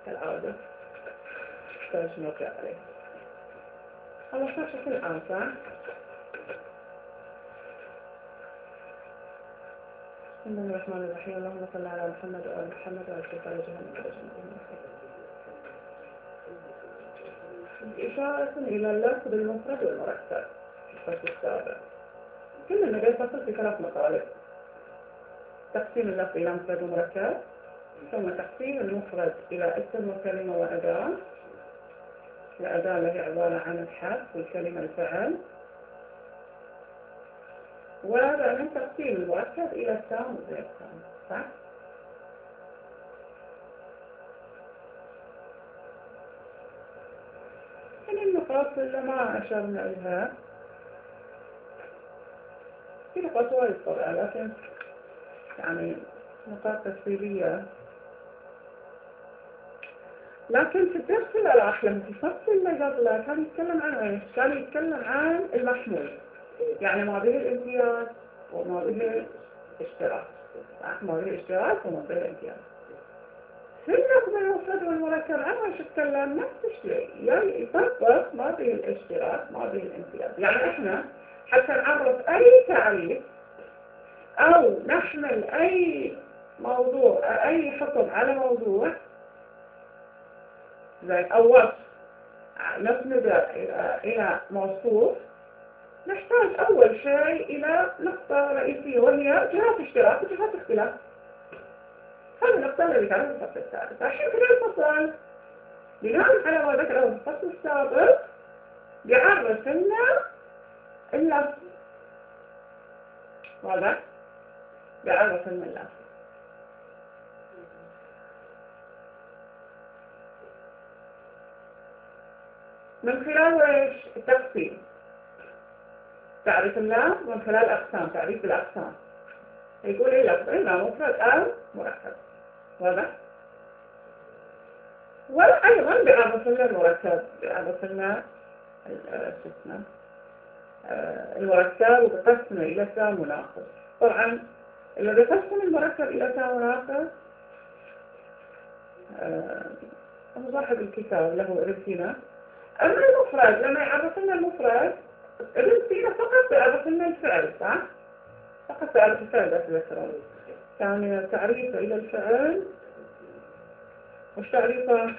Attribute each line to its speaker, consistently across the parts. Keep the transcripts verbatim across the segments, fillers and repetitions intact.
Speaker 1: كالعادة نحتاج نرجع عليه. هذا بشكل عام صح؟ بسم الله الرحمن الرحيم. اللهم صل على محمد وآل محمد وأجل على جهنم وجنة. إشارة إلى اللفظ بالمفرد والمركب. الفصل السابع. كل النبي فصل في ثلاث مطالب: تقسيم اللفظ إلى مفرد ومركب، ثم تقسيم المفرد إلى اسم وكلمة وأداة، الأداة اللي هي عبارة عن الحرف والكلمة الفعل، وبعدين تقسيم المركب إلى التام وغير التام. صح؟ يعني النقاط اللي ما أشرنا إليها في نقاط وايد طبعا، لكن يعني نقاط تفصيلية. لكن في الدرس الأخ لما في الفصل اللي قبله كان يتكلم عن ايش؟ كان يتكلم عن المحمول، يعني ما به الامتياز وما به الاشتراك. ما به الاشتراك وما به الامتياز. في اللفظ المفرد والمركب عنه ايش اتكلم؟ نفس الشيء، يعني يطبق ما به الاشتراك ما به الامتياز. يعني احنا حتى نعرف اي تعريف او نحمل اي موضوع اي حكم على موضوع زي أو وصف نسنده إلى إلى موصوف، نحتاج أول شيء إلى نقطة رئيسية وهي جهات اشتراك وجهات اختلاف. هذه النقطة اللي كانت في الفصل السابق. عشان كده الفصل بناء على ما ذكره في الفصل السابق بيعرف لنا اللفظ. واضح؟ بيعرف لنا اللفظ من خلال ايش؟ التقسيم. تعريف اللفظ من خلال أقسام، تعريف الأقسام. يقول ايه لفظ؟ إما مفرد أو مركب. واضح؟ وأيضا بيعرف لنا المركب، بيعرف لنا اسمه المركب وبقسمه إلى تام وناقص. طبعا اللي بيقسم المركب إلى تام وناقص هو صاحب الكتاب له ابن سينا. أما المفرد لما يعرف لنا المفرد ابن سينا فقط بيعرف لنا الفعل. صح؟ فقط بيعرف الفعل بس ذكره. يعني تعريفه إلى الفعل وش تعريفه؟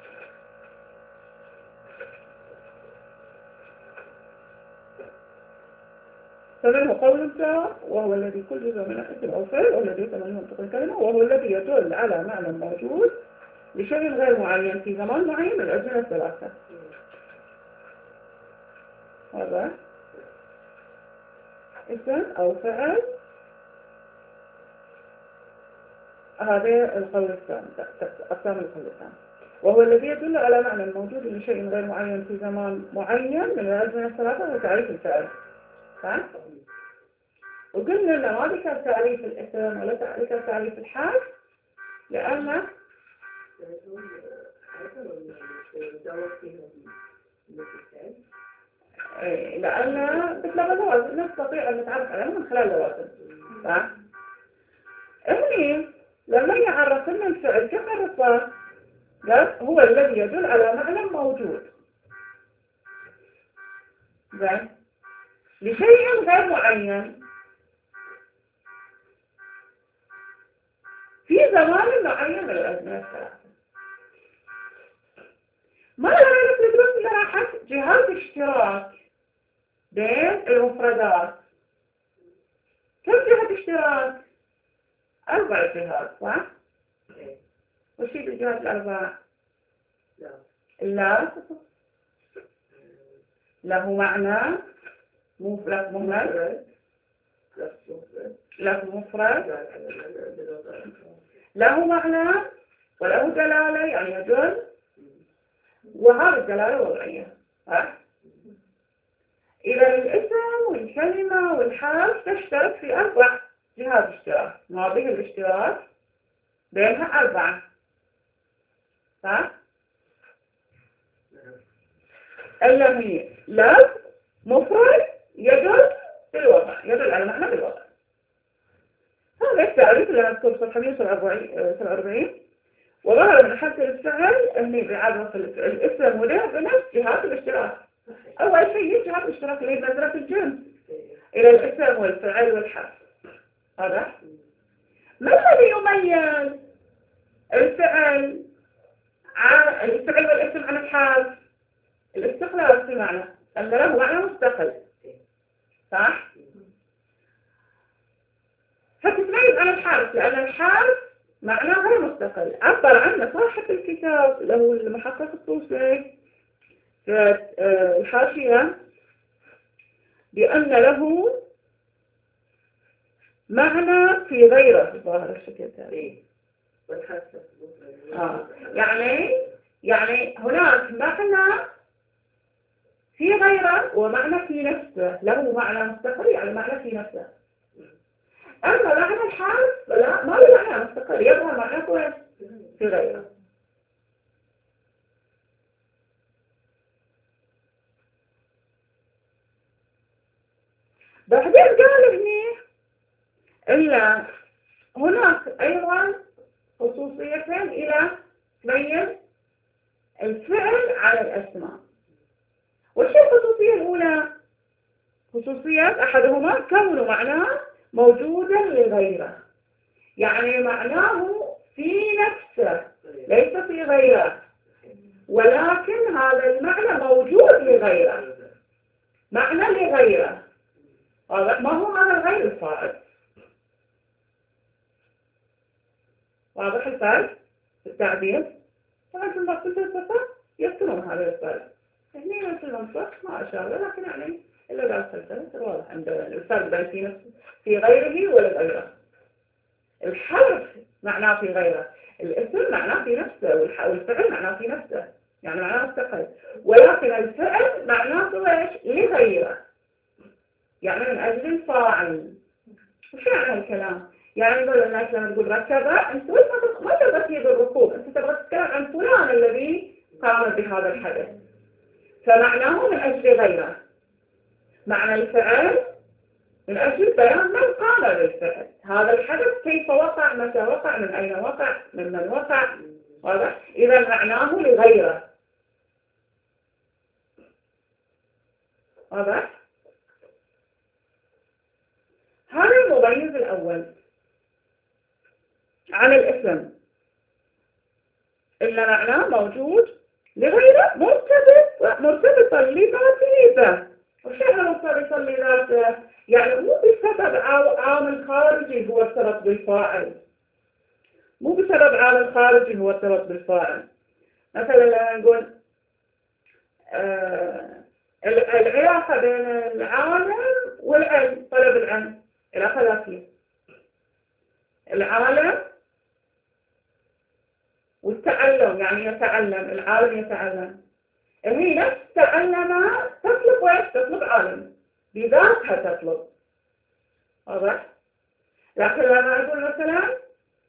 Speaker 1: فمنه قول الجار وهو الذي كل جزء من اسم أو فعل والذي يتمنى منطق الكلمة، وهو الذي يدل على معنى موجود لشيء غير معين في زمان معين من الأزمنة الثلاثة. هذا اسم أو فعل. هذا القول الثاني، أقسام القول الثاني. وهو الذي يدل على معنى موجود لشيء غير معين في زمان معين من الأزمنة الثلاثة وتعريف الفعل. صح؟ وقلنا لنا ما ذكر تعريف الاسم ولا ذكر تعريف الحال لأن لأن مثل لوازم نستطيع أن نتعرف عليها من خلال لوازم. صح؟ إني لما يعرف لنا الفعل كم عرفه؟ قال هو الذي يدل على معنى موجود زين لشيء غير معين في زمان معين من الأزمنة الثلاثة. ما رأيك الدروس اللي راحت جهات اشتراك بين المفردات؟ كم جهة اشتراك؟ أربع جهات. صح؟ وش هي الجهات الأربع؟ لا له معنى مفرد مهمل له مفرد له معنى وله دلالة يعني يدل، وهذه الدلالة وضعية. ها؟ إذا الاسم والكلمة والحال تشترك في أربع جهات اشتراك. ما به الاشتراك بينها أربعة. ها؟ اللي لفظ مفرد يدل بالوضع، يدل على معنى بالوضع. هذا التعريف اللي نذكر صفحة مئة وسبعة وأربعين وظهر من حالة الفعل أني بعرف الاسم وده بنفس جهات الاشتراك. أول شيء جهات الاشتراك اللي هي نظرة الجنس إلى الاسم والفعل والحرف. هذا ما الذي يميز الفعل عن الفعل والاسم عن الحرف؟ الاستقلال في معنى أن له معنى مستقل، صح؟ فتتميز عن الحرف لأن الحرف معناه غير مستقل. عبر عنه صاحب الكتاب له المحقق الطوسي في الحاشية بأن له معنى في غيره ظاهر الشكل التالي. آه. يعني يعني هناك معنى في غيره ومعنى في نفسه، له معنى مستقل يعني معنى في نفسه. أما معنى الحرف لا، ما له معنى مستقل، يظهر معناه في غيره. بعدين قال هنا إلا هناك أيضا خصوصيتين إلى تميز الفعل على الأسماء. وش الخصوصية الأولى؟ خصوصية أحدهما كون معناه موجودا لغيره، يعني معناه في نفسه ليس في غيره، ولكن هذا المعنى موجود لغيره، معنى لغيره. ما هو هذا الغير؟ الفاعل. واضح الفرق في التعبير؟ طبعا في المقصود الصفة يذكرون هذا الفرق. هنا في المنطق ما أشار له، لكن يعني إلا قال فلسفة واضح عند الفرق بين في نفسه في غيره ولا غيره. الحرف معناه في غيره، الاسم معناه في نفسه، والفعل معناه في نفسه، يعني معناه مستقل. ولكن الفعل معناه ايش؟ لغيره، يعني من أجل الفاعل. وش يعني الكلام؟ يعني يقول الناس لما تقول ركب، أنت ما تبغى تجيب الركوب، أنت تبغى تتكلم عن فلان الذي قام بهذا الحدث، فمعناه من أجل غيره. معنى الفعل من أجل بيان من قام بالفعل، هذا الحدث كيف وقع، متى وقع، من أين وقع، من من وقع. واضح؟ إذا معناه لغيره. واضح؟ هذا المميز الأول عن الاسم، إلا معناه موجود لغيره مرتبط مرتبطا لذاته. وش يعني مرتبطا لذاته؟ يعني مو بسبب عامل خارجي هو ارتبط بالفاعل، مو بسبب عامل خارجي هو ارتبط بالفاعل. مثلا لما نقول آه العلاقة بين العالم والعلم، طلب العلم، علاقة ذاتية. العالم والتعلم، يعني يتعلم، العالم يتعلم. هي نفس تعلم تطلب ويش؟ تطلب عالم بذاتها تطلب. واضح؟ لكن لما أقول مثلا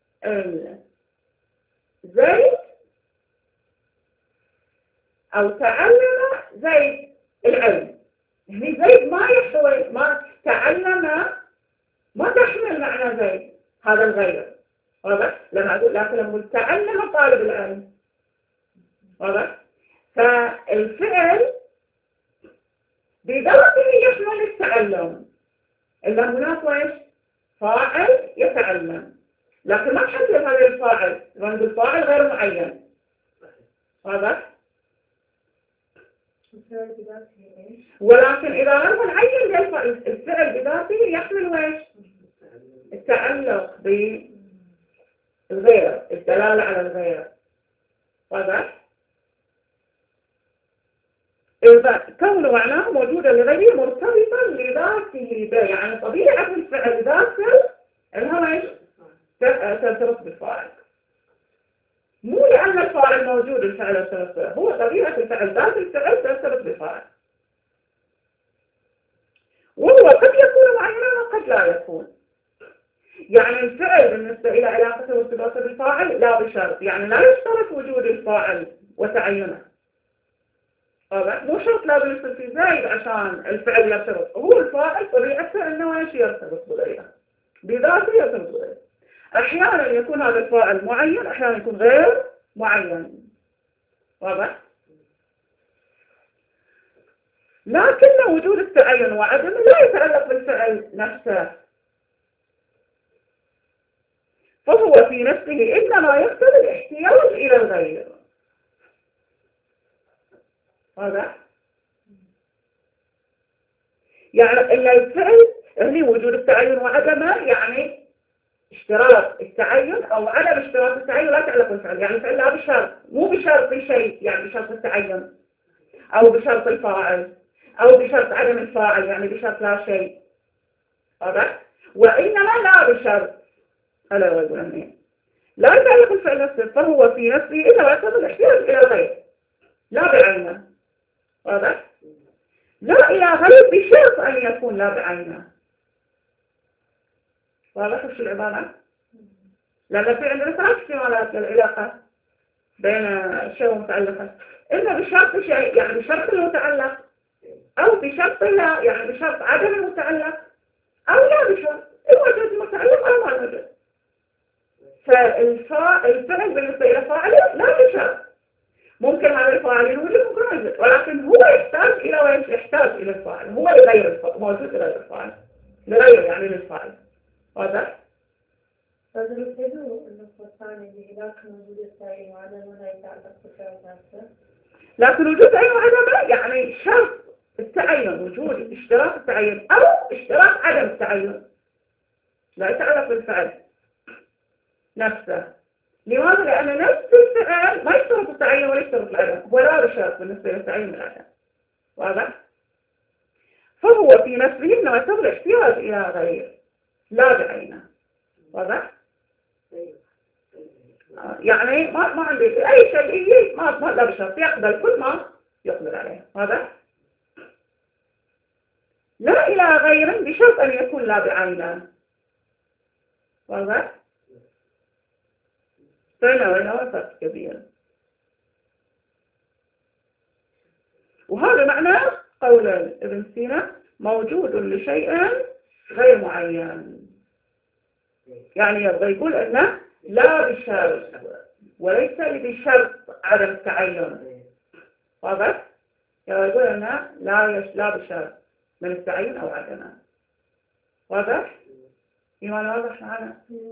Speaker 1: زيد أو تعلم زيد العلم، هني زيد ما يحتوي، ما تعلم ما تحمل معنى زيد، هذا الغير. واضح؟ لما أقول لكن لما أقول تعلم طالب العلم، واضح؟ فالفعل بذاته يحمل التعلم، إلا هناك ويش؟ فاعل يتعلم، لكن ما تحدد هذا الفاعل، لما نقول فاعل غير معين. واضح؟ ولكن إذا غير معين الفعل بذاته يحمل ويش؟ التعلق بالغير، الدلالة على الغير. واضح؟ إذا كون معناه موجودة لغيره مرتبطا لذاته، يعني طبيعة الفعل ذاته انها ايش؟ ترتبط بالفاعل، مو لأن الفاعل موجود الفعل يرتبط، هو طبيعة الفعل ذات الفعل ترتبط بالفاعل، وهو قد يكون معينا وقد لا يكون. يعني الفعل بالنسبة إلى علاقته وارتباطه بالفاعل لا بشرط، يعني لا يشترط وجود الفاعل وتعينه. مو شرط لازم يصير في زايد عشان الفعل يرتبط، هو الفاعل طبيعته انه ايش؟ يرتبط بغيره، بذاته يرتبط بغيره. أحيانا يكون هذا الفاعل معين، أحيانا يكون غير معين. واضح؟ لكن وجود التعين وعدمه لا يتعلق بالفعل نفسه، فهو في نفسه إنما يقتضي الاحتياج إلى الغير. واضح؟ يعني إلا الفعل هني وجود التعين وعدمه، يعني اشتراط التعين أو عدم اشتراط التعين لا يتعلق بالفعل. يعني الفعل لا بشرط، مو بشرط شيء، يعني بشرط التعين أو بشرط الفاعل أو بشرط عدم الفاعل، يعني بشرط لا شيء. واضح؟ وإنما لا بشرط، هلا يقول أمين لا يتعلق بالفعل نفسه، فهو في نفسه إنما يقتضي الاحتياج إلى الغير لا بعينه. واضح؟ لا إلى غير بشرط أن يكون لا بعينه. واضح وش العبارة؟ لأن في عندنا ثلاث احتمالات للعلاقة بين الشيء والمتعلقة، إما بشرط شيء يعني بشرط المتعلق، أو بشرط لا يعني بشرط عدم المتعلق، أو لا بشرط الوجود المتعلق أو ما الوجود. فالفعل بالنسبة إلى فاعله لا بشرط، ممكن هذا الفاعل يوجد ممكن يوجد، ولكن هو يحتاج إلى وين؟ يحتاج إلى الفاعل، هو يغير الفاعل، موجود إلى الفاعل، يغير يعني للفاعل. هذا
Speaker 2: هذا الحلو النقطة الثانية اللي إذا كان وجود التعيين وعدمه لا يتعلق بالفعل نفسه.
Speaker 1: لكن وجود تعيين وعدمه يعني شرط التعين، وجود اشتراط التعين أو اشتراط عدم التعين لا يتعلق بالفعل نفسه. لماذا؟ لأن نفس الفعل ما يشترط التعين ولا يشترط العدم، ولا بشرط بالنسبة للتعين والعدم. واضح؟ فهو في نفسه إنما يقتضي الاحتياج إلى غير لا بعينه. واضح؟ يعني ما ما عندي أي شيء ما ما لا بشرط، يقبل كل ما يقبل عليه. واضح؟ لا إلى غير بشرط أن يكون لا بعينه. واضح؟ فهنا وهنا فرق كبير. وهذا معنى قول ابن سينا موجود لشيء غير معين، يعني يبغى يقول أنه لا بشرط وليس بشرط عدم التعين. واضح؟ يبغى يقول أنه لا يش لا بشرط من التعين أو عدمه. واضح؟ إيمان واضح معنا؟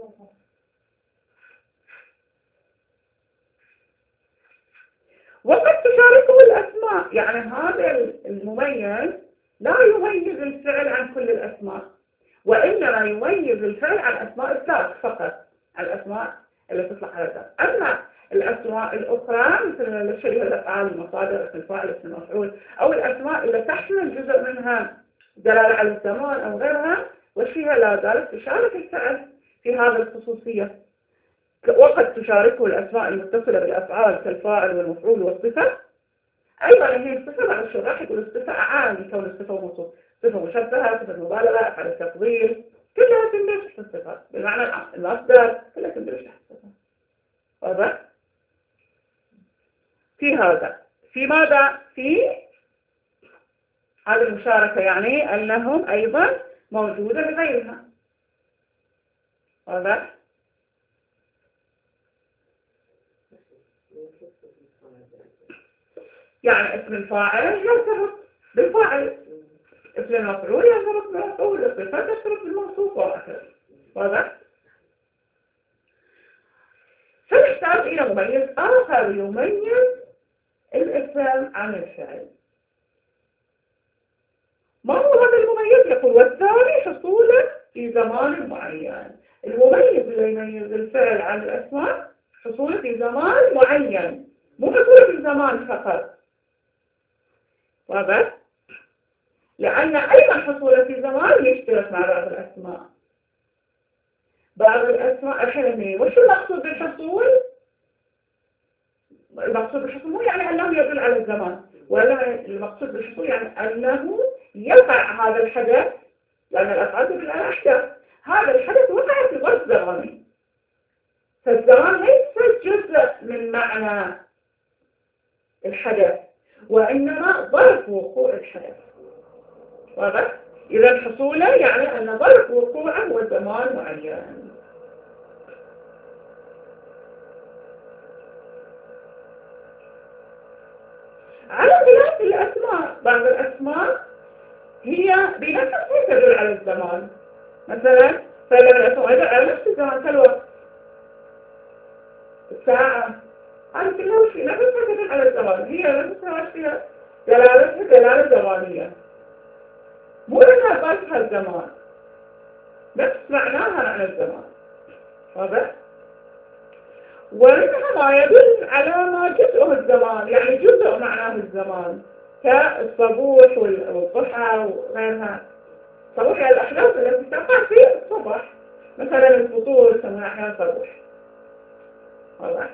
Speaker 1: وقد تشاركه الأسماء، يعني هذا المميز لا يميز الفعل عن كل الأسماء، وإنما يميز الفعل عن أسماء الذات فقط، عن الأسماء اللي تطلق على الذات. أما الأسماء الأخرى مثل شبيه الأفعال، المصادر، اسم الفاعل، اسم المفعول، أو الأسماء اللي تحمل جزء منها دلالة على الزمان أو غيرها وفيها لا زالت تشارك الفعل في هذه الخصوصية. وقد تشاركه الأسماء المتصلة بالأفعال كالفاعل والمفعول والصفة. أيضا هي الصفة مع الشراح يقول الصفة أعام كون الصفة وموصوف، صفة مشبهة، صفة مبالغة، أفعال التفضيل، كلها تندرج تحت الصفات بالمعنى العام. المصدر كلها تندرج تحت الصفات. هذا في هذا في ماذا؟ في هذه المشاركة، يعني أنهم أيضا موجودة بغيرها. هذا يعني اسم الفاعل يرتبط بالفاعل، اسم المفعول يرتبط بالمفعول، الصفة ترتبط بالموصوف وهكذا. واضح؟ فنحتاج إلى مميز آخر يميز الاسم عن الفعل. ما هو هذا المميز؟ يقول والثاني حصوله في زمان معين. المميز اللي يميز الفعل عن الأسماء حصوله في زمان معين، مو حصوله في زمان فقط. واضح؟ لأن أيضا حصوله في زمان يشترك مع بعض الأسماء. بعض الأسماء الحين وش المقصود بالحصول؟ المقصود بالحصول مو يعني أنه يدل على الزمان، ولا المقصود بالحصول يعني أنه يقع هذا الحدث، لأن الأفعال تدل على أحداث. هذا الحدث وقع في ظرف زماني، فالزمان ليس جزء من معنى الحدث، وإنما ظرف وقوع الحدث. واضح؟ إذا حصوله يعني أن ظرف وقوعه هو زمان معين. على خلاف الأسماء، بعض الأسماء هي بنفسها تدل على الزمان. مثلا فعلا الأسماء يدل على نفس الزمان كالوقت، الساعة، هذه كلها وش نفسها تدل على الزمان، هي نفسها وش فيها دلالتها دلالة زمانية، مو انها ضيفها الزمان، نفس معناها معنى الزمان. واضح؟ ومنها ما يدل على ما جزءه الزمان، يعني جزء معناه الزمان، كالصبوح والضحى وغيرها. الصبوح هي الأحداث التي تقع في الصبح، مثلا الفطور يسمى أحيانا صبوح. واضح؟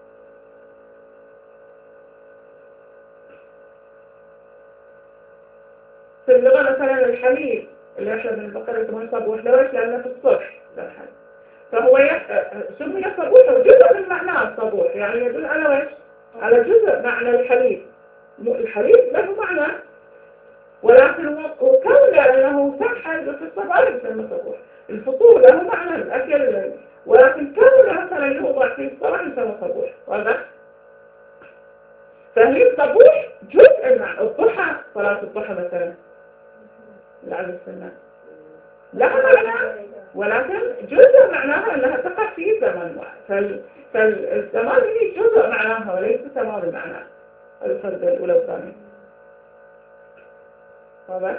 Speaker 1: في اللغة مثلا الحليب اللي يشرب من البقرة يسمونه صبوح، ليش؟ لأنه في الصبح للحليب، فهو سمي صبوح وجزء من معناه الصبوح، يعني يدل على وش؟ على جزء معنى الحليب. الحليب له معنى، ولكن وكون أنه سمحا في الصباح يسمى صبوح. الفطور له معنى الأكل الليل، ولكن كون مثلا يوضع في الصباح يسمى صبوح. واضح؟ فهي صبوح جزء مع الضحى، صلاة الضحى مثلا لعل السنة لها معنى، ولكن جزء معناها أنها تقع في زمن واحد، فالزمان هي جزء معناها وليس تمام المعنى. هذا الفرق الأولى والثانية. واضح؟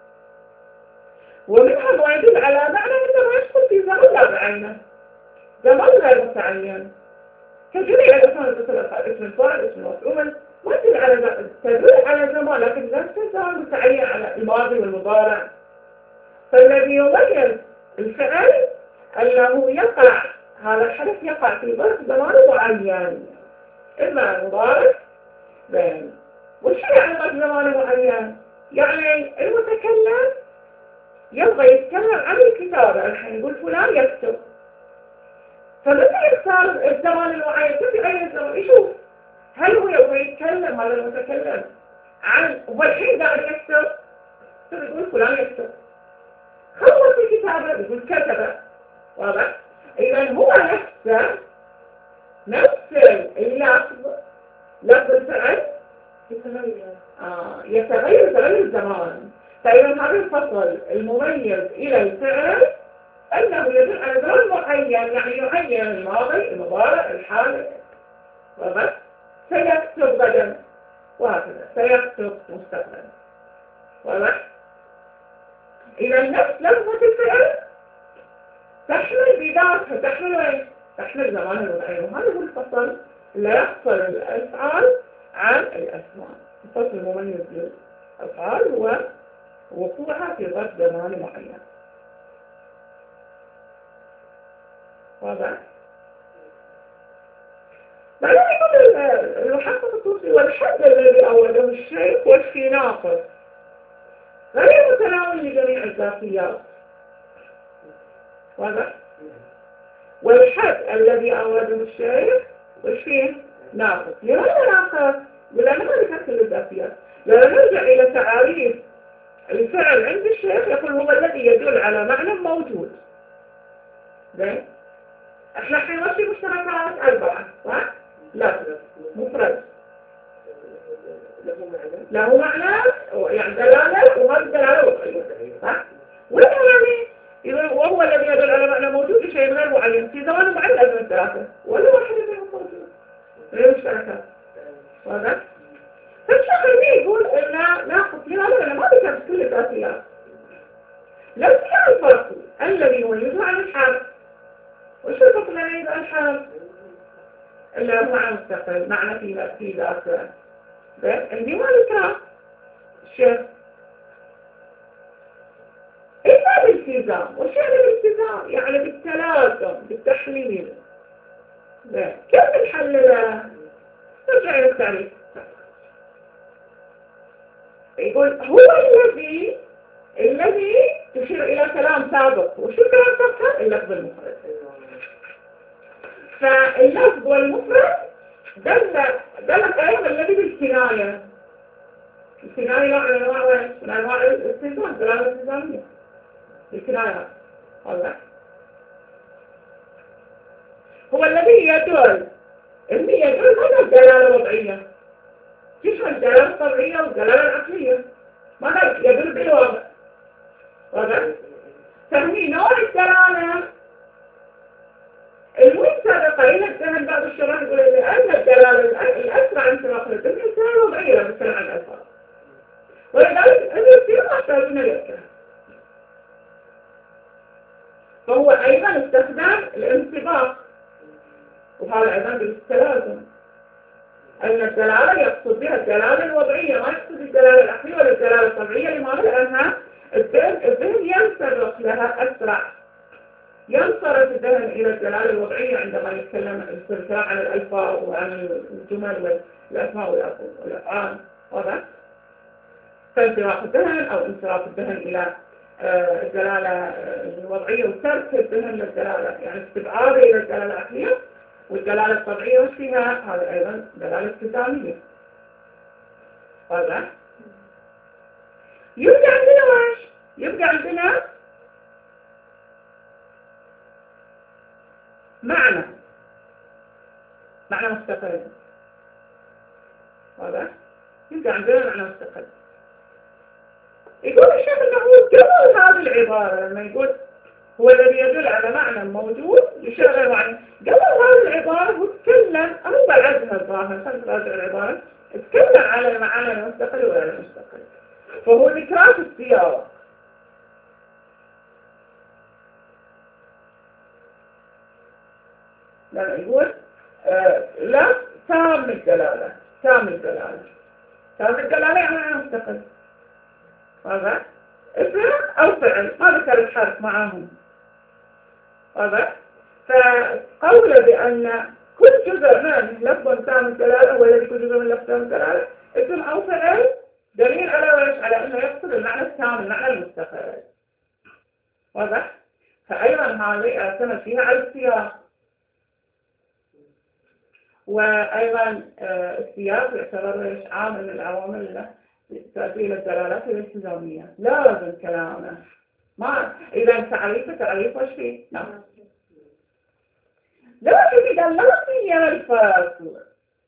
Speaker 1: ومنها ما يدل على معنى أنه ما يدخل في زمن لا بعينه، زمن غير متعين، كجميع الأسماء مثل اسم الفاعل، اسم المفعول، ما تدل على تدل على زمان، لكن ليس زمان متعين على الماضي والمضارع. فالذي يميز الفعل أنه يقع، هذا الحدث يقع في ظرف زمان معين، إما مضارع بين. وش يعني ظرف زمان معين؟ يعني المتكلم يبغى يتكلم عن الكتابة، الحين يقول فلان يكتب، فمتى يختار الزمان المعين؟ في أي زمان يشوف هل هو يبغى يتكلم هذا المتكلم عن هو الحين قاعد يكتب، فيقول فلان يكتب، خلص الكتابة يقول كتبه. واضح؟ إذا هو نفسه نفس اللفظ، لفظ الفعل يتغير آه يتغير تغير الزمان. فإذا هذا الفصل المميز إلى الفعل أنه يدل على زمان معين، يعني يعين الماضي، المضارع، الحال. واضح؟ سيكتب غدا وهكذا، سيكتب مستقبلا. واضح؟ إذا نفس لفظة الفعل تحمل بذاتها، تحمل ايش؟ تحمل زمان المعين، وهذا هو الفصل اللي يفصل الأفعال عن الأسماء. الفصل المميز للأفعال هو وقوعها في ظرف زمان معين. واضح؟ بعدين يقول المحقق الطوسي: والحد الذي أوله الشيخ والشي ناقص غير متناول لجميع الذاتيات. واضح؟ والحد الذي أوله الشيخ والشي ناقص. لماذا ناقص؟ لأنه ما ذكرت الذاتيات. لأن نرجع إلى تعاريف الفعل عند الشيخ، يقول هو الذي يدل على معنى موجود. زين؟ احنا الحين وش مشتركات أربعة، صح؟ لا، مفرد له معنى يعني دلالة، وهذه الدلالة وضعية، صح؟ ولا يعني وهو الذي يدل على معنى موجود لشيء غير معين في زمان معين لازم الثلاثة، ولا واحد منهم موجود. هي مشتركات. واضح؟ فالشيخ يقول إن ناقص لماذا؟ لأن ما ذكر كل الذاتيات. لو كان الفرق الذي يميزه عن الحال، وش الفرق الذي يميز عن الحال؟ اللي هو معنى مستقل، معنى في في ذاته. عندي ما ذكر الشيخ إلا بالالتزام. وش يعني بالالتزام؟ يعني بالتلازم، بالتحليل. كيف نحلله؟ نرجع إلى التعريف. يقول هو الذي الذي تشير إلى كلام سابق. وشو الكلام سابق؟ اللفظ المفرد. فاللفظ والمفرد دل دلت أيضا الذي بالكناية. الكناية نوع من أنواع من أنواع الالتزام، دلالة الالتزامية. الكناية هذا هو الذي يدل. اللي يدل هذا الدلالة الوضعية. يشمل الدلالة الطبيعية والدلالة العقلية. ما قال يدل بالوضع. واضح؟ تهني نوع الدلالة المنسبقة إلى الذهن. بعض الشرائح يقول أن الدلالة الأسرع انطلاق للذهن هي الوضعية بالكلام عن الألفاظ. ولذلك التفسير ما يحتاجون إليه. فهو أيضا استخدام الانطباق، وهذا أيضا بالتلازم، أن الدلالة يقصد بها الدلالة الوضعية، ما يقصد الدلالة العقلية ولا الدلالة الطبيعية. لماذا؟ لأنها الذهن الذهن ينسبق لها أسرع، ينصرف الذهن إلى الدلالة الوضعية عندما يتكلم الكلام عن الألفاظ وعن الجمل والأسماء والأفعال. واضح؟ فانصراف الذهن أو انصراف الذهن إلى الدلالة الوضعية وترك الذهن للدلالة، يعني استبعاده إلى الدلالة العقلية. والدلالة الطبيعية وش فيها؟ هذا أيضا دلالة التزامية. واضح؟ يبقى عندنا وش؟ يبقى عندنا معنى معنى مستقل. واضح؟ يبقى عندنا معنى مستقل. يقول الشيخ النحوي قبل هذه العبارة لما يقول هو الذي يدل على معنى موجود يشغل معنى، قبل هذه العبارة هو تكلم أو بعدها الظاهر خلف هذه العبارة تكلم على المعنى المستقل وغير المستقل. فهو ذكرى في السياق. لما يقول آه لا تام الدلالة تام الدلالة تام الدلالة يعني معنى مستقل. هذا اسم أو فعل، ما ذكر الحرف معهم. هذا فقول بأن كل جزء من لفظ تام الدلالة هو الذي كل جزء من لفظ تام الدلالة اسم أو فعل دليل على وش؟ على أنه يقصد المعنى التام المعنى المستقل. واضح؟ فأيضا هذه اعتمد فيها على السياق. وأيضا السياق يعتبر عامل من العوامل تؤدي إلى الدلالات الالتزامية. لازم كلامه ما إذا تعريفه تعريف وش فيه؟ نعم. لا في دلالة الفصل،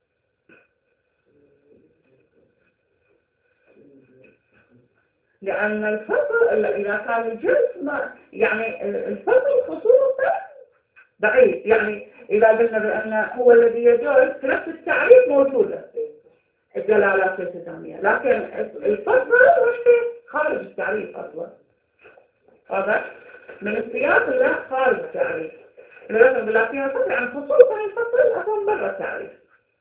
Speaker 1: لأن الفصل إذا كان الجنس ما يعني الفصل خصوصا ضعيف. يعني إذا قلنا بأن هو الذي يجوز في نفس التعريف موجودة الدلالات الالتزامية، لكن الفصل وش فيه؟ خارج التعريف أصلا. هذا من السياق لا خارج التعريف. لازم بالله فيها فصل عن خصوصا الفصل أصلا برا التعريف.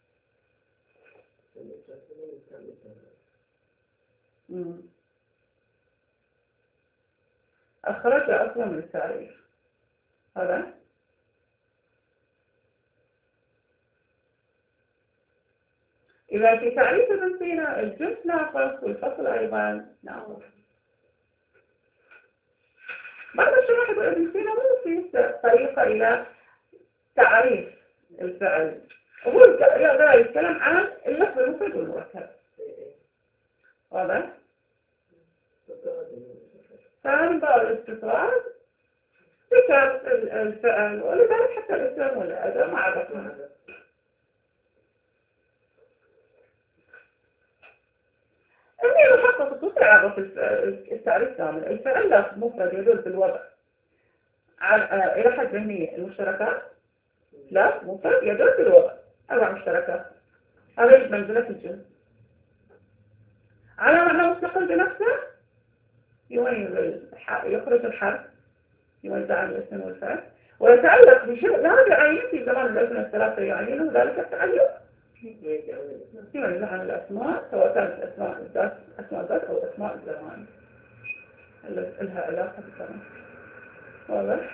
Speaker 1: أخرج أصلا من التعريف. هذا إذا في تعريف ابن سينا الجنس ناقص والفصل أيضا ناقص. بعض الشرائح يقول ابن سينا مو في طريقة إلى تعريف الفعل، هو يقدر يتكلم عن اللفظ المفرد والمركب. واضح؟ ثاني بعض الاستطراد ذكر الفعل ولذلك حتى الاسم والأداء ما عرفنا. أني محقق الصوت عرف التعريف كامل. الفعل لا مفرد يدل بالوضع إلى حد ذهنية. المشتركات لا مفرد يدل بالوضع أربع مشتركات. هذا منزلة الجنس. على معنى مستقل بنفسه يميز يخرج الحرف يميز عن الاسم والفعل ويتعلق بشيء لا يعين في زمان الأسماء الثلاثة يعينه ذلك التعلق يميز عن الأسماء سواء كانت أسماء الذات أسماء الذات أو أسماء الزمان لها علاقة بالزمان. واضح؟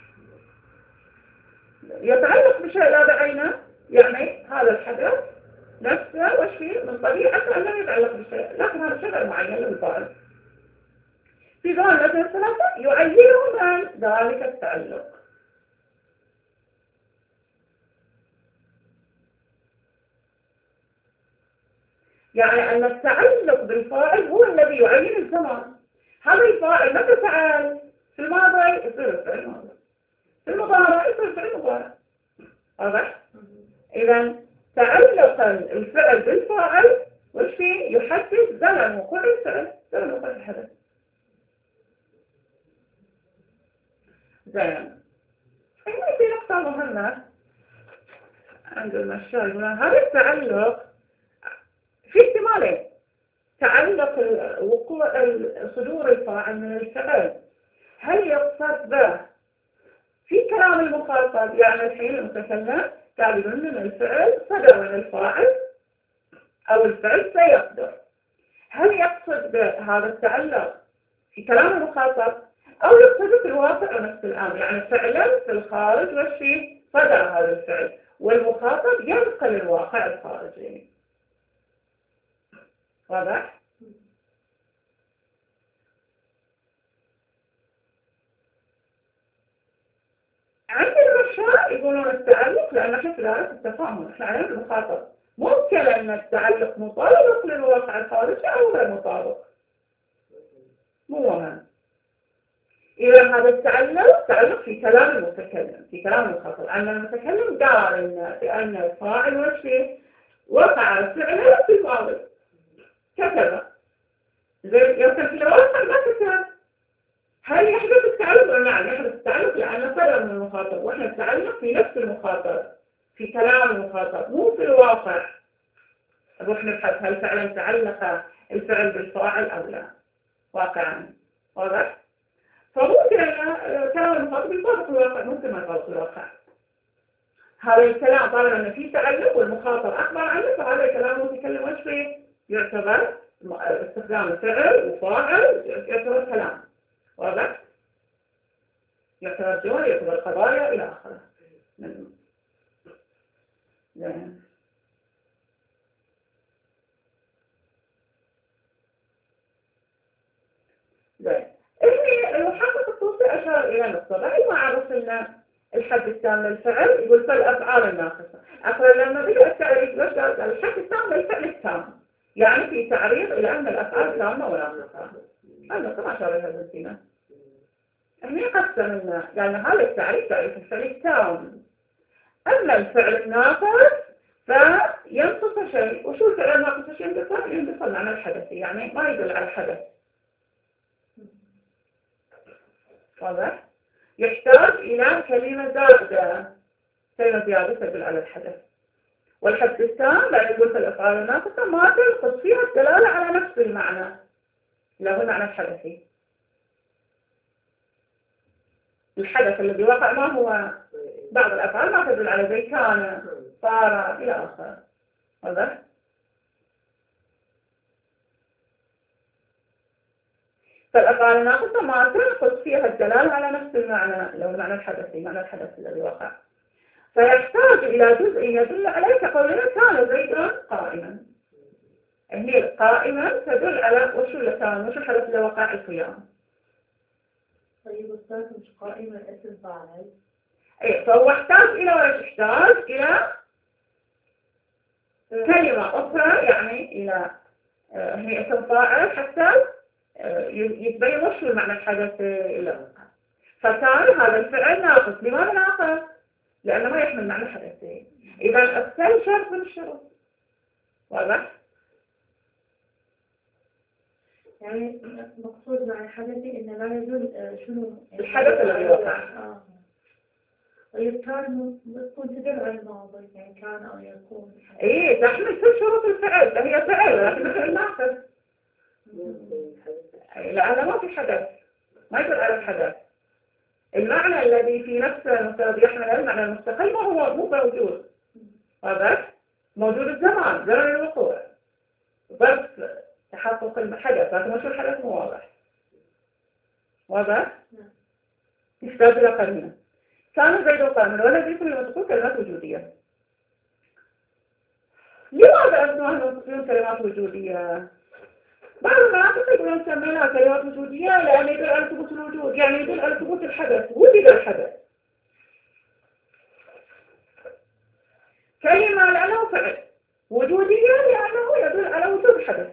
Speaker 1: يتعلق بشيء لا بعينه يعني هذا الحدث نفسه وش فيه من طبيعته أنه يتعلق بشيء، لكن هذا الشيء غير معين للفاعل. في زمان الأسماء الثلاثة يعينه عن ذلك التعلق. يعني أن التعلق بالفاعل هو الذي يعين الزمان. هذا الفاعل متى فعل؟ في الماضي يصير فعل ماضي، في المضارع يصير فعل مضارع. واضح؟ إذا تعلق الفعل بالفاعل وش فيه؟ يحدد زمن وقوع الفعل، زمن وقوع الحدث. زين. هنا في نقطة مهمة عند المشايخ، هذا التعلق في احتمالين. تعلق وقوع صدور الفاعل من الفعل، هل يقصد به في كلام المخاطب، يعني الحين المتكلم قال يقول من الفعل صدر من الفاعل أو الفعل سيقدر، هل يقصد بهذا التعلق في كلام المخاطب أو يقصد في الواقع نفس الأمر، يعني فعلا في الخارج والشيء صدر هذا الفعل والمخاطب ينقل الواقع الخارجي. واضح؟ عند المشاة يقولون التعلق، لأن احنا في دائرة التفاهم، احنا عند المخاطب ممكن أن التعلق مطابق للواقع الخارجي أو غير مطابق، مو مهم. إذا هذا التعلق تعلق في كلام المتكلم، في كلام المخاطب، أن المتكلم قال إن بأن الفاعل والشيء وقع الفعل في الماضي كتب، زي يمكن في الواقع ما كتب. هل يحدث التعلق؟ نعم يحدث التعلق، لأن صدر من المخاطب، وإحنا التعلق في نفس المخاطب، في كلام المخاطب مو في الواقع. نروح نبحث هل فعلا تعلق الفعل بالفاعل أو لا واقعا. واضح؟ فممكن أن كلام المخاطب يطابق الواقع، ممكن ما يطابق الواقع. هذا الكلام طالما أن فيه تعلق والمخاطب أخبر عنه، فهذا الكلام المتكلم وش فيه؟ يعتبر استخدام الفعل وفاعل، يعتبر كلام. واضح؟ يعتبر جمل، يعتبر قضايا إلى آخره. زين. زين. إني المحقق الطوسي أشار إلى نقطة، بعد ما عرف لنا الحد التام للفعل يقول فالأفعال الناقصة. أخيرا لما بدأ التعريف ليش قال الحد التام للفعل التام، يعني في تعريف إلى أن الأفعال تامة وناقصة. هذا كما أشار إلى ذلك. إحنا قسم لنا يعني هذا التعريف تعريف الفعل التام، أما الفعل الناقص فينقص شيء. وشو الفعل الناقص؟ شيء ينقص ينقص معنى الحدث، يعني ما يدل على الحدث. واضح؟ يحتاج إلى كلمة زائدة، كلمة زيادة تدل على الحدث. والحد التام بعد يقول في الأفعال الناقصة ما تنقص فيها الدلالة على نفس المعنى، لا هو المعنى الحدثي. الحدث الذي وقع ما هو؟ بعض الأفعال ما تدل على زي كان، صار، إلى آخره. واضح؟ فالأفعال الناقصة ما تنقص فيها الدلالة على نفس المعنى، لو المعنى الحدثي، معنى الحدث الذي وقع. فيحتاج إلى جزء يدل عليه كقولنا كان زيد قائما. هي قائما تدل على وش اللي كان، وش الحدث اللي وقع؟ القيام.
Speaker 2: طيب أستاذ مش قائما اسم فاعل؟
Speaker 1: أي، فهو يحتاج إلى وش؟ يحتاج إلى كلمة أخرى، يعني إلى هي اسم فاعل حتى يتبين وش المعنى الحدث اللي وقع. فكان هذا الفعل ناقص. لماذا ناقص؟ لأنه ما يحمل معنى حدثي. إذا الثاني شرط من الشروط. واضح؟
Speaker 2: يعني مقصود مع الحدثي إن لا يدل شنو؟
Speaker 1: الحدث الذي وقع.
Speaker 2: آه. طيب كان يكون تدل على الماضي، يعني كان أو يكون.
Speaker 1: إيه تحمل كل شروط الفعل، فهي فعل لكن الفعل ناقص. لا هذا ما في حدث، ما يدل على الحدث. المعنى الذي في نفسه المستقل يحمل المعنى المستقل ما هو مو موجود. واضح؟ موجود الزمان، زمن الوقوع، بس تحقق الحدث، لكن مش الحدث مو واضح. واضح؟ يحتاج إلى قرينة. كان زيد قائما والذي كل ما تقول كلمات وجودية. لماذا أبنوا أهل المسلمين كلمات وجودية؟ بعض المناطق يقولون سميناها كلمات وجودية لأن يدل على ثبوت الوجود، يعني يدل على ثبوت الحدث، وجد الحدث. كلمة لأنه فعل، وجودية لأنه يدل على وجود حدث.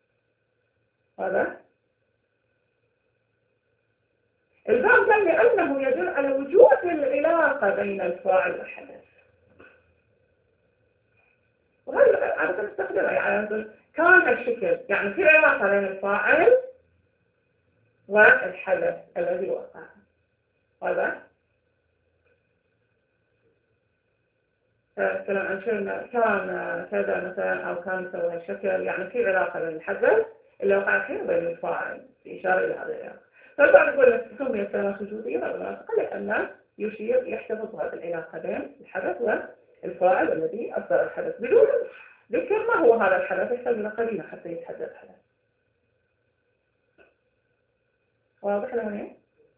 Speaker 1: هذا البعض قال لأنه يدل على وجود العلاقة بين الفاعل والحدث. وهذا عادة نستخدمها يعني نقول كان الشكل، يعني في علاقة بين الفاعل والحدث الذي وقع. هذا كلام عن شيء كان كذا مثلا أو كان سوى هالشكل، يعني في علاقة بين الحدث اللي وقع فيه وبين الفاعل، في إشارة إلى هذا العلاقة. فبعد نقول لك سمي الثلاث وجودية بالمناسبة لأن يشير يحتفظ بهذه العلاقة بين الحدث والفاعل الذي أصدر الحدث بدون ذكر ما هو هذا الحدث، يحتاج إلى قرينة حتى يتحدث الحدث. واضح لهنا؟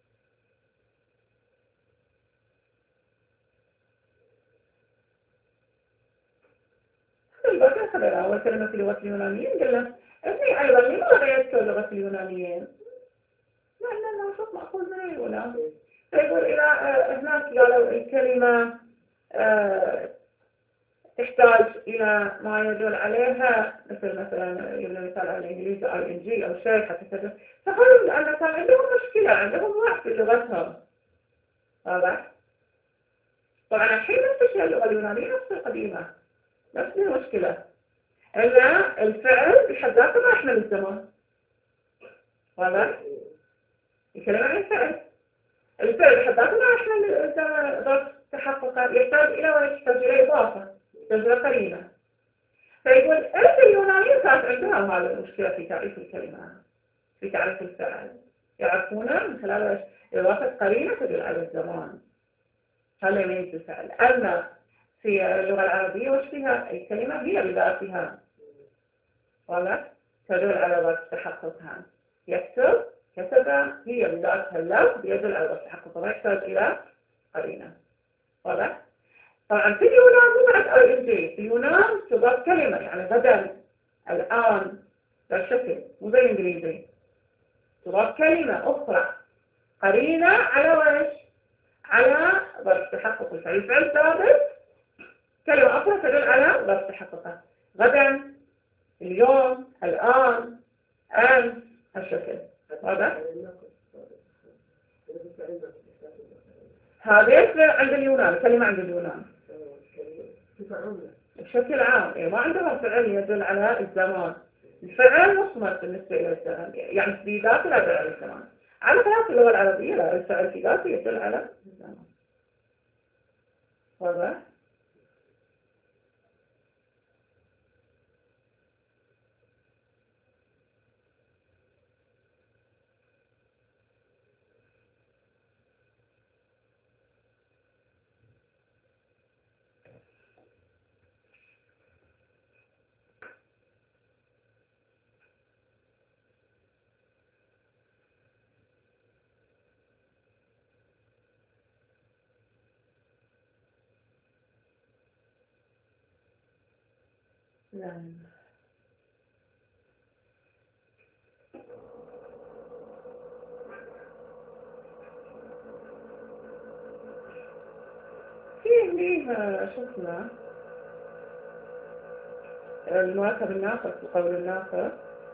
Speaker 1: الباقي خبر أول كلمة في لغة اليونانيين قلنا اسمي أيضا لماذا يذكر لغة اليونانيين؟ لأن النص مأخوذ من اليونان. فيقول إلى هناك قالوا الكلمة أه تحتاج إلى ما يدل عليها، مثل مثلا يبنى مثال على الإنجليزي أو الإنجيل أو شيء حتى كذا، فقالوا أن كان عندهم مشكلة، عندهم ضعف في لغتهم. هذا طبعا الحين نفس الشيء اللغة اليونانية نفس القديمة، نفس المشكلة أن الفعل بحد ذاته ما يحمل الزمان. هذا الكلام عن الفعل، الفعل بحد ذاته ما يحمل الزمان ظرف تحقق، يحتاج إلى ويحتاج إلى إضافة، يحتاج إلى قرينة. فيقول أنت اليونانيين كانت عندهم هذه المشكلة في تعريف الكلمة، في تعريف الفعل، يعرفون من خلال إضافة قرينة تدل على الزمان. هذا يميز الفعل. أما في اللغة العربية وش فيها؟ الكلمة هي بذاتها ولا تدل على ظرف تحققها. يكتب كتب هي بذاتها اللفظ يدل على ظرف تحققها، ما يحتاج إلى قرينة. واضح؟ طبعا في اليونان مو بعد أو الإنجيل، في اليونان تضاف كلمة يعني غدا الآن بالشكل مو زي الإنجليزي، تضاف كلمة أخرى قرينة على وش؟ على ظرف تحقق الفعل. الفعل ثابت، كلمة أخرى تدل على ظرف تحققها، غدا، اليوم، الآن، أمس، هالشكل. هذا هذا عند اليونان، كلمة عند اليونان بشكل عام. إيه ما عندها فعل يدل على الزمان، الفعل مصمت بالنسبة إلى الزمان، يعني في ذاته لا يدل على الزمان. على خلاف اللغة العربية لا، الفعل في ذاته يدل على الزمان. واضح؟ لا. في ليه شفنا المركب الناقص وقول الناقص،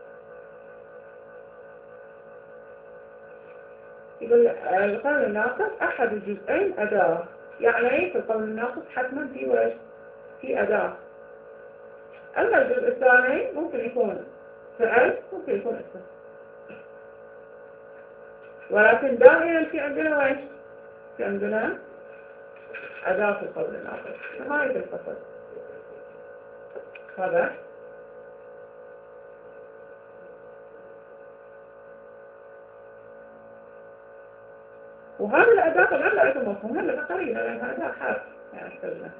Speaker 1: يقول القول الناقص أحد الجزئين أداة، يعني في القول الناقص حتما في وش؟ في أداة. أما الجزء الثاني ممكن يكون فعل ممكن يكون اسم، ولكن دائما في عندنا وش؟ في عندنا أداة في القول الناقص نهاية الفصل. هذا وهذا الأداة طبعا لا يكون مفهوم، هذا قريبا لأن هذا حرف يعني احتاجنا.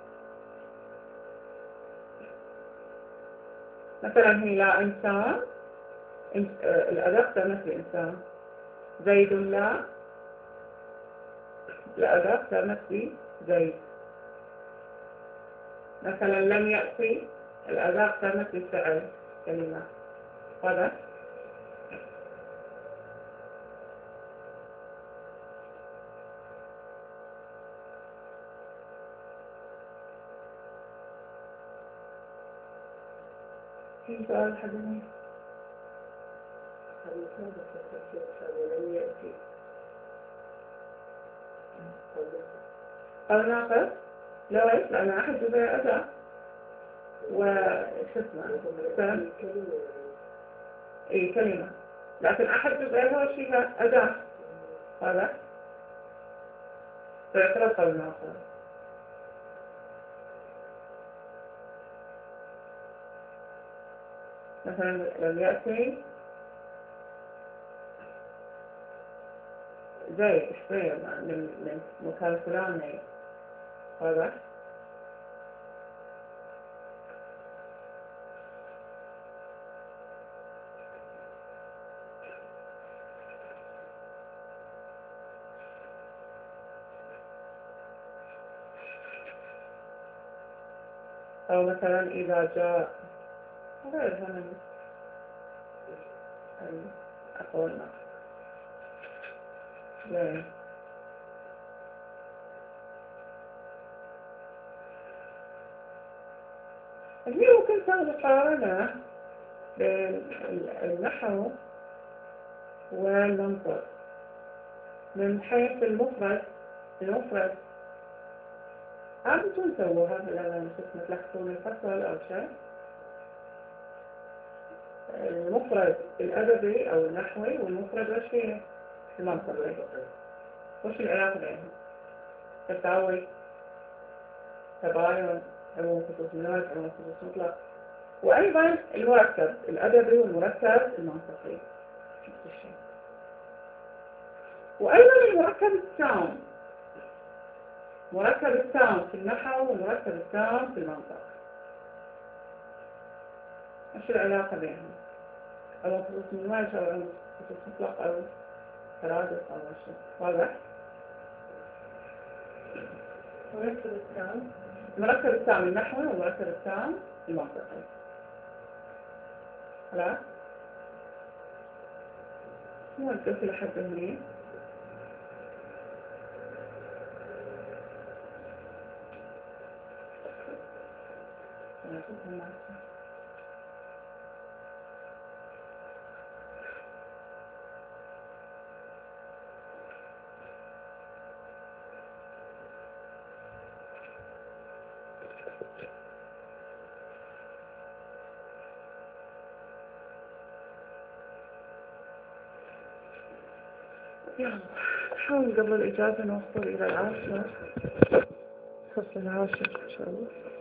Speaker 1: مثلا هي لا إنسان، الأداة تمثل إنسان، زيد لا، الأداة تمثل زيد. مثلا لم يأتي، الأداة تمثل فعل كلمة. هذا في سؤال حدني لم يأتي أو ناقص لا، لأن أحد جزء أداة وشو اسمه ف... اي كلمة، لكن احد جزئين هو شيء أداة هذا فيعترف بالمعصرة. مثلا لما يأتي زي شوية من مكان الفلاني هذا أو مثلا إذا جاء غير هنا أقولنا لا اللي ممكن تعمل مقارنة بين النحو والمنطق من حيث المفرد. المفرد عادة سووها لما شفنا تلخصون الفصل أو شيء. المفرد الأدبي أو النحوي والمفرد وش فيه المنطقي، وش العلاقة بينهم؟ تساوي، تباين، عموم خصوص الناس، عموم خصوص مطلق. وأيضا المركب الأدبي والمركب المنطقي نفس الشيء. وأيضا المركب التام، مركب التام في النحو ومركب التام في المنطق، وش العلاقة بينهم؟ عموم خصوص الناس أو عموم خصوص مطلق أو ترادف أو شيء واضح؟
Speaker 2: مركب التام
Speaker 1: المركب التام النحوي والمركب التام المنطقي. خلاص؟ شنو القلت لحد هني؟ يلا نحاول قبل الإجازة نوصل إلى العاشر، فصل العاشر إن شاء الله.